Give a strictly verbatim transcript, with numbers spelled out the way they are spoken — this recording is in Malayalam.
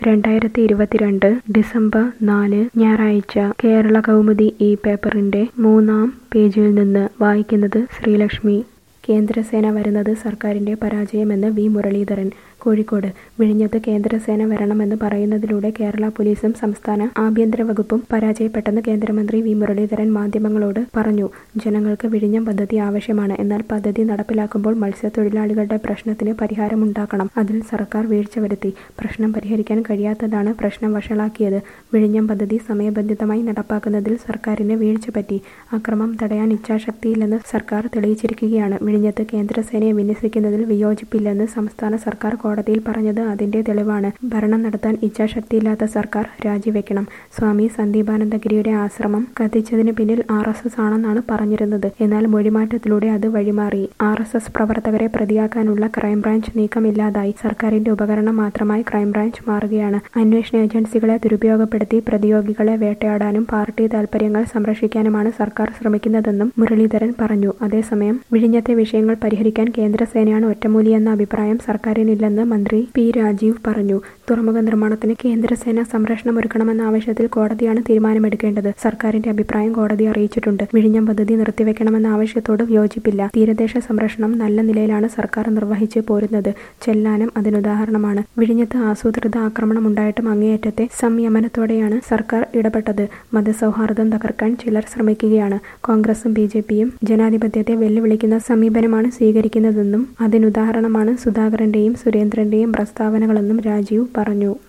രണ്ടായിരത്തി ഇരുപത്തിരണ്ട് ഡിസംബർ നാല് ഞായറാഴ്ച കേരള കൗമുദി ഈ പേപ്പറിന്റെ മൂന്നാം പേജിൽ നിന്ന് വായിക്കുന്നത് ശ്രീലക്ഷ്മി. കേന്ദ്രസേന വരുന്നത് സർക്കാരിന്റെ പരാജയമെന്ന് വി മുരളീധരൻ. കോഴിക്കോട് വിഴിഞ്ഞത്ത് കേന്ദ്രസേന വരണമെന്ന് പറയുന്നതിലൂടെ കേരള പോലീസും സംസ്ഥാന ആഭ്യന്തര വകുപ്പും പരാജയപ്പെട്ടെന്ന് കേന്ദ്രമന്ത്രി വി മുരളീധരൻ മാധ്യമങ്ങളോട് പറഞ്ഞു. ജനങ്ങൾക്ക് വിഴിഞ്ഞം പദ്ധതി ആവശ്യമാണ്. എന്നാൽ പദ്ധതി നടപ്പിലാക്കുമ്പോൾ മത്സ്യത്തൊഴിലാളികളുടെ പ്രശ്നത്തിന് പരിഹാരമുണ്ടാക്കണം. അതിൽ സർക്കാർ വീഴ്ച വരുത്തി. പ്രശ്നം പരിഹരിക്കാൻ കഴിയാത്തതാണ് പ്രശ്നം വഷളാക്കിയത്. വിഴിഞ്ഞം പദ്ധതി സമയബന്ധിതമായി നടപ്പാക്കുന്നതിൽ സർക്കാരിന് വീഴ്ച പറ്റി. അക്രമം തടയാൻ ഇച്ഛാശക്തിയില്ലെന്ന് സർക്കാർ തെളിയിച്ചിരിക്കുകയാണ്. വിഴിഞ്ഞത്ത് കേന്ദ്രസേനയെ വിന്യസിക്കുന്നതിൽ വിയോജിപ്പില്ലെന്ന് സംസ്ഥാന സർക്കാർ കോടതിയിൽ പറഞ്ഞത് അതിന്റെ തെളിവാണ്. ഭരണം നടത്താൻ ഇച്ഛാശക്തിയില്ലാത്ത സർക്കാർ രാജിവെക്കണം. സ്വാമി സന്ദീപാനന്ദഗിരിയുടെ ആശ്രമം കത്തിച്ചതിന് പിന്നിൽ ആർ എസ് എസ് ആണെന്നാണ് പറഞ്ഞിരുന്നത്. എന്നാൽ മൊഴിമാറ്റത്തിലൂടെ അത് വഴിമാറി. ആർ എസ് എസ് പ്രവർത്തകരെ പ്രതിയാക്കാനുള്ള ക്രൈംബ്രാഞ്ച് നീക്കമില്ലാതായി. സർക്കാരിന്റെ ഉപകരണം മാത്രമായി ക്രൈംബ്രാഞ്ച് മാറുകയാണ്. അന്വേഷണ ഏജൻസികളെ ദുരുപയോഗപ്പെടുത്തി പ്രതിയോഗികളെ വേട്ടയാടാനും പാർട്ടി താൽപര്യങ്ങൾ സംരക്ഷിക്കാനുമാണ് സർക്കാർ ശ്രമിക്കുന്നതെന്നും മുരളീധരൻ പറഞ്ഞു. അതേസമയം വിഴിഞ്ഞത്തെ വിഷയങ്ങൾ പരിഹരിക്കാൻ കേന്ദ്രസേനയാണ് ഒറ്റമൂലിയെന്ന അഭിപ്രായം സർക്കാരിനില്ലെന്ന് മന്ത്രി പി രാജീവ് പറഞ്ഞു. തുറമുഖ നിർമ്മാണത്തിന് കേന്ദ്രസേന സംരക്ഷണമൊരുക്കണമെന്ന ആവശ്യത്തിൽ കോടതിയാണ് തീരുമാനമെടുക്കേണ്ടത്. സർക്കാരിന്റെ അഭിപ്രായം കോടതി അറിയിച്ചിട്ടുണ്ട്. വിഴിഞ്ഞം പദ്ധതി നിർത്തിവെക്കണമെന്ന ആവശ്യത്തോട് യോജിപ്പില്ല. തീരദേശ സംരക്ഷണം നല്ല നിലയിലാണ് സർക്കാർ നിർവഹിച്ച് പോരുന്നത്. ചെല്ലാനം അതിനുദാഹരണമാണ്. വിഴിഞ്ഞത്ത് ആസൂത്രിത ആക്രമണം ഉണ്ടായിട്ടും അങ്ങേയറ്റത്തെ സംയമനത്തോടെയാണ് സർക്കാർ ഇടപെട്ടത്. മതസൗഹാർദ്ദം തകർക്കാൻ ചിലർ ശ്രമിക്കുകയാണ്. കോൺഗ്രസും ബി ജെ പിയും ജനാധിപത്യത്തെ വെല്ലുവിളിക്കുന്ന സമീപനമാണ് സ്വീകരിക്കുന്നതെന്നും അതിനുദാഹരണമാണ് സുധാകരന്റെയും സുരേന്ദ്രന്റെയും പ്രസ്താവനകളെന്നും രാജീവ് പറഞ്ഞു.